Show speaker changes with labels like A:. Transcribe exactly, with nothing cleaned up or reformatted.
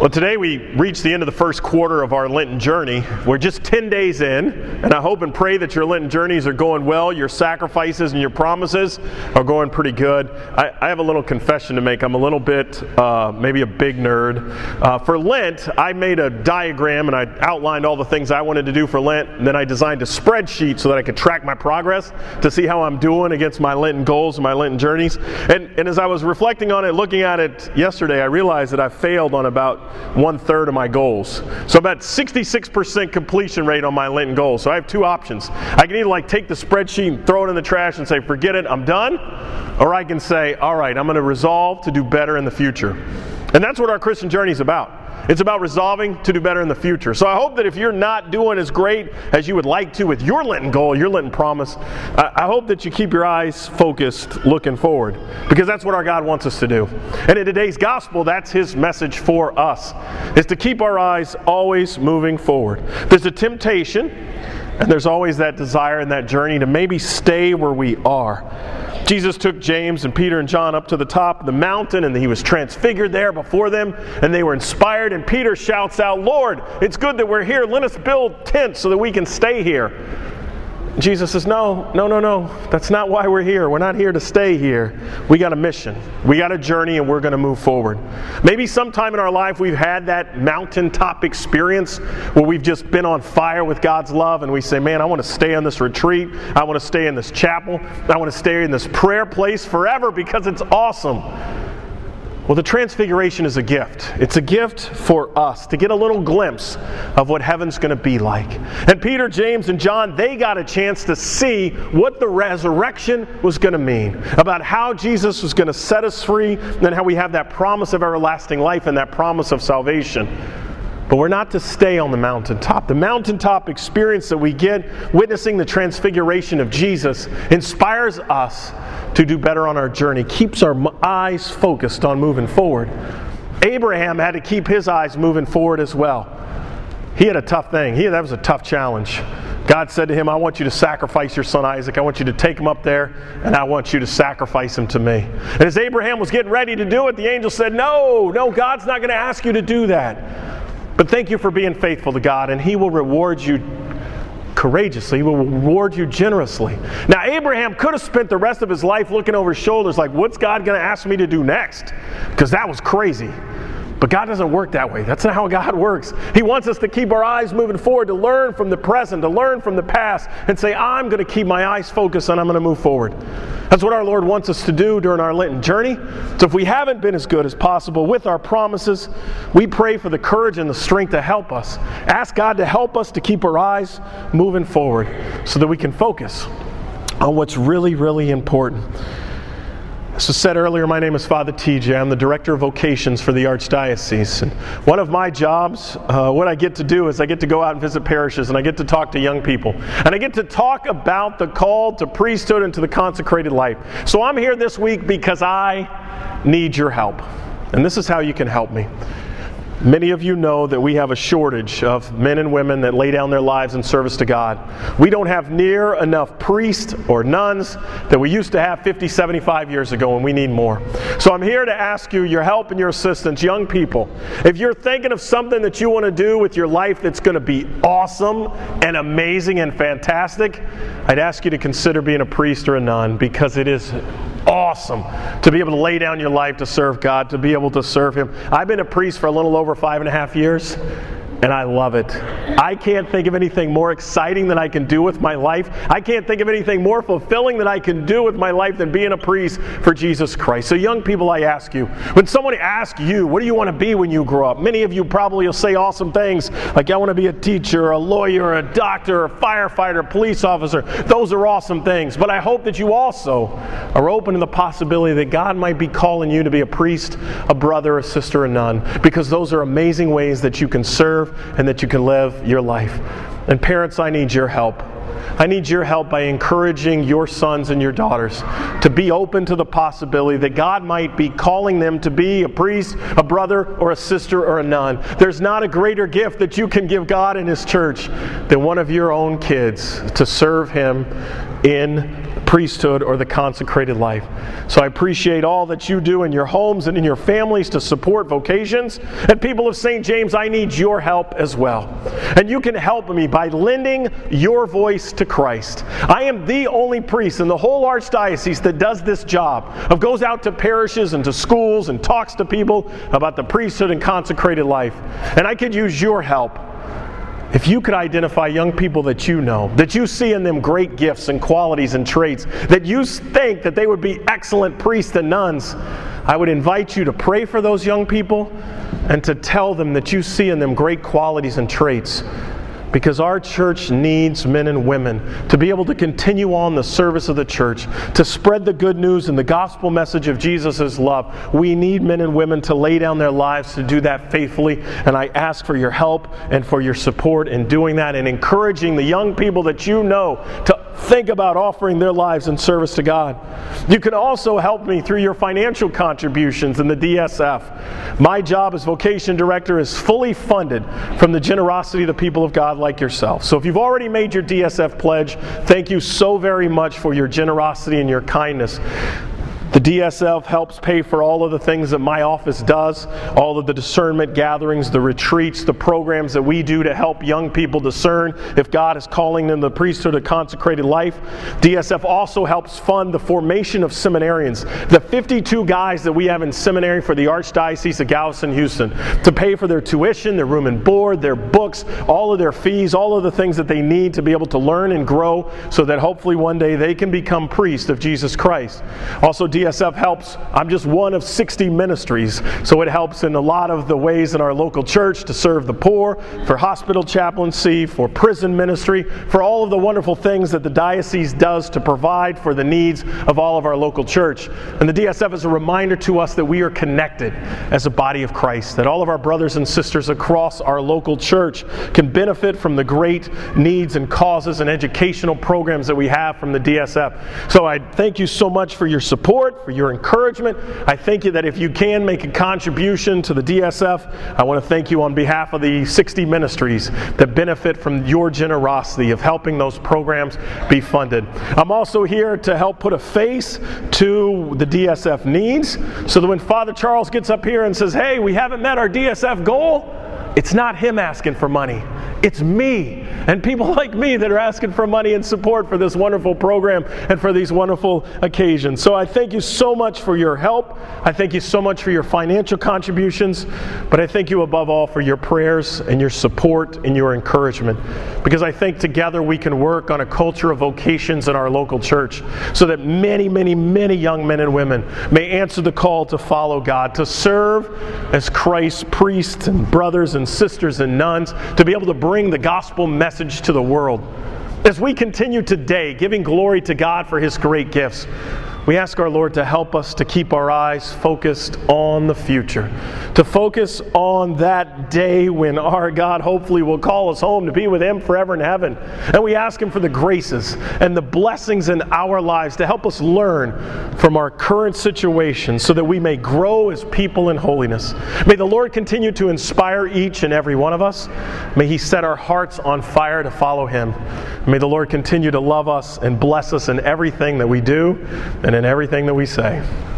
A: Well, today we reached the end of the first quarter of our Lenten journey. We're just ten days in, and I hope and pray that your Lenten journeys are going well. Your sacrifices and your promises are going pretty good. I, I have a little confession to make. I'm a little bit, uh, maybe a big nerd. Uh, for Lent, I made a diagram and I outlined all the things I wanted to do for Lent, and then I designed a spreadsheet so that I could track my progress to see how I'm doing against my Lenten goals and my Lenten journeys. And, and as I was reflecting on it, looking at it yesterday, I realized that I failed on about one third of my goals. So about sixty-six percent completion rate on my Lenten goals. So I have two options. I can either like take the spreadsheet and throw it in the trash and say, forget it, I'm done. Or I can say, all right, I'm going to resolve to do better in the future. And that's what our Christian journey is about. It's about resolving to do better in the future. So I hope that if you're not doing as great as you would like to with your Lenten goal, your Lenten promise, I hope that you keep your eyes focused looking forward, because that's what our God wants us to do. And in today's gospel, that's His message for us, is to keep our eyes always moving forward. There's a temptation, and there's always that desire in that journey to maybe stay where we are. Jesus took James and Peter and John up to the top of the mountain, and He was transfigured there before them, and they were inspired. And Peter shouts out, Lord, it's good that we're here. Let us build tents so that we can stay here. Jesus says, no, no, no, no. That's not why we're here. We're not here to stay here. We got a mission. We got a journey, and we're going to move forward. Maybe sometime in our life we've had that mountaintop experience where we've just been on fire with God's love, and we say, man, I want to stay on this retreat. I want to stay in this chapel. I want to stay in this prayer place forever because it's awesome. Well, the Transfiguration is a gift. It's a gift for us to get a little glimpse of what heaven's going to be like. And Peter, James, and John, they got a chance to see what the resurrection was going to mean, about how Jesus was going to set us free, and how we have that promise of everlasting life and that promise of salvation. But we're not to stay on the mountaintop. The mountaintop experience that we get witnessing the transfiguration of Jesus inspires us to do better on our journey, keeps our eyes focused on moving forward. Abraham had to keep his eyes moving forward as well. He had a tough thing. He, that was a tough challenge. God said to him, I want you to sacrifice your son Isaac. I want you to take him up there, and I want you to sacrifice him to me. And as Abraham was getting ready to do it, the angel said, no, no, God's not going to ask you to do that. But thank you for being faithful to God, and He will reward you courageously. He will reward you generously. Now, Abraham could have spent the rest of his life looking over his shoulders like, what's God going to ask me to do next? Because that was crazy. But God doesn't work that way. That's not how God works. He wants us to keep our eyes moving forward, to learn from the present, to learn from the past, and say, I'm going to keep my eyes focused and I'm going to move forward. That's what our Lord wants us to do during our Lenten journey. So if we haven't been as good as possible with our promises, we pray for the courage and the strength to help us. Ask God to help us to keep our eyes moving forward so that we can focus on what's really, really important. As I said earlier, my name is Father T J. I'm the Director of Vocations for the Archdiocese. And one of my jobs, uh, what I get to do is I get to go out and visit parishes, and I get to talk to young people. And I get to talk about the call to priesthood and to the consecrated life. So I'm here this week because I need your help. And this is how you can help me. Many of you know that we have a shortage of men and women that lay down their lives in service to God. We don't have near enough priests or nuns that we used to have fifty, seventy-five years ago, and we need more. So I'm here to ask you your help and your assistance, young people. If you're thinking of something that you want to do with your life that's going to be awesome and amazing and fantastic, I'd ask you to consider being a priest or a nun, because it is awesome to be able to lay down your life to serve God, to be able to serve Him. I've been a priest for a little over five and a half years, and I love it. I can't think of anything more exciting that I can do with my life. I can't think of anything more fulfilling that I can do with my life than being a priest for Jesus Christ. So young people, I ask you, when someone asks you, what do you want to be when you grow up? Many of you probably will say awesome things like, I want to be a teacher, a lawyer, a doctor, a firefighter, a police officer. Those are awesome things. But I hope that you also are open to the possibility that God might be calling you to be a priest, a brother, a sister, a nun, because those are amazing ways that you can serve and that you can live your life. And parents, I need your help. I need your help by encouraging your sons and your daughters to be open to the possibility that God might be calling them to be a priest, a brother, or a sister, or a nun. There's not a greater gift that you can give God and His church than one of your own kids to serve Him in priesthood or the consecrated life. So I appreciate all that you do in your homes and in your families to support vocations. And people of Saint James, I need your help as well. And you can help me by lending your voice to Christ. I am the only priest in the whole archdiocese that does this job, of goes out to parishes and to schools and talks to people about the priesthood and consecrated life. And I could use your help. If you could identify young people that you know, that you see in them great gifts and qualities and traits, that you think that they would be excellent priests and nuns, I would invite you to pray for those young people and to tell them that you see in them great qualities and traits. Because our church needs men and women to be able to continue on the service of the church, to spread the good news and the gospel message of Jesus' love. We need men and women to lay down their lives to do that faithfully, and I ask for your help and for your support in doing that and encouraging the young people that you know to think about offering their lives in service to God. You can also help me through your financial contributions in the D S F. My job as vocation director is fully funded from the generosity of the people of God like yourself. So if you've already made your D S F pledge, thank you so very much for your generosity and your kindness. The D S F helps pay for all of the things that my office does, all of the discernment gatherings, the retreats, the programs that we do to help young people discern if God is calling them to the priesthood of consecrated life. D S F also helps fund the formation of seminarians, the fifty-two guys that we have in seminary for the Archdiocese of Galveston, Houston, to pay for their tuition, their room and board, their books, all of their fees, all of the things that they need to be able to learn and grow so that hopefully one day they can become priests of Jesus Christ. Also, D S F helps. I'm just one of sixty ministries, so it helps in a lot of the ways in our local church to serve the poor, for hospital chaplaincy, for prison ministry, for all of the wonderful things that the diocese does to provide for the needs of all of our local church. And the D S F is a reminder to us that we are connected as a body of Christ, that all of our brothers and sisters across our local church can benefit from the great needs and causes and educational programs that we have from the D S F. So I thank you so much for your support, for your encouragement. I thank you that if you can make a contribution to the D S F, I want to thank you on behalf of the sixty ministries that benefit from your generosity of helping those programs be funded. I'm also here to help put a face to the D S F needs, so that when Father Charles gets up here and says, hey, we haven't met our D S F goal, it's not him asking for money. It's me and people like me that are asking for money and support for this wonderful program and for these wonderful occasions. So I thank you so much for your help. I thank you so much for your financial contributions, but I thank you above all for your prayers and your support and your encouragement, because I think together we can work on a culture of vocations in our local church so that many, many, many young men and women may answer the call to follow God, to serve as Christ's priests and brothers and sisters and nuns, to be able to bring the gospel message to the world. As we continue today giving glory to God for His great gifts, we ask our Lord to help us to keep our eyes focused on the future, to focus on that day when our God hopefully will call us home to be with Him forever in heaven. And we ask Him for the graces and the blessings in our lives to help us learn from our current situation so that we may grow as people in holiness. May the Lord continue to inspire each and every one of us. May He set our hearts on fire to follow Him. May the Lord continue to love us and bless us in everything that we do and in everything that we say.